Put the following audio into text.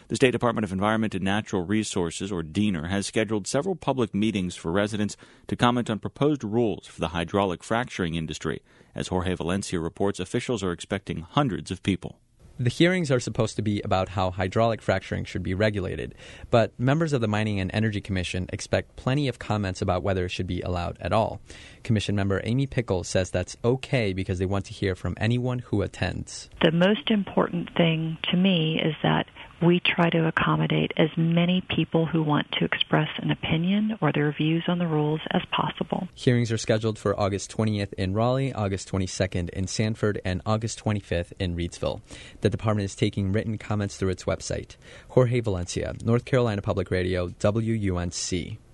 The State Department of Environment and Natural Resources, or DENR, has scheduled several public meetings for residents to comment on proposed rules for the hydraulic fracturing industry. As Jorge Valencia reports, officials are expecting hundreds of people. The hearings are supposed to be about how hydraulic fracturing should be regulated, but members of the Mining and Energy Commission expect plenty of comments about whether it should be allowed at all. Commission member Amy Pickle says that's okay because they want to hear from anyone who attends. The most important thing to me is that we try to accommodate as many people who want to express an opinion or their views on the rules as possible. Hearings are scheduled for August 20th in Raleigh, August 22nd in Sanford, and August 25th in Reidsville. The department is taking written comments through its website. Jorge Valencia, North Carolina Public Radio, WUNC.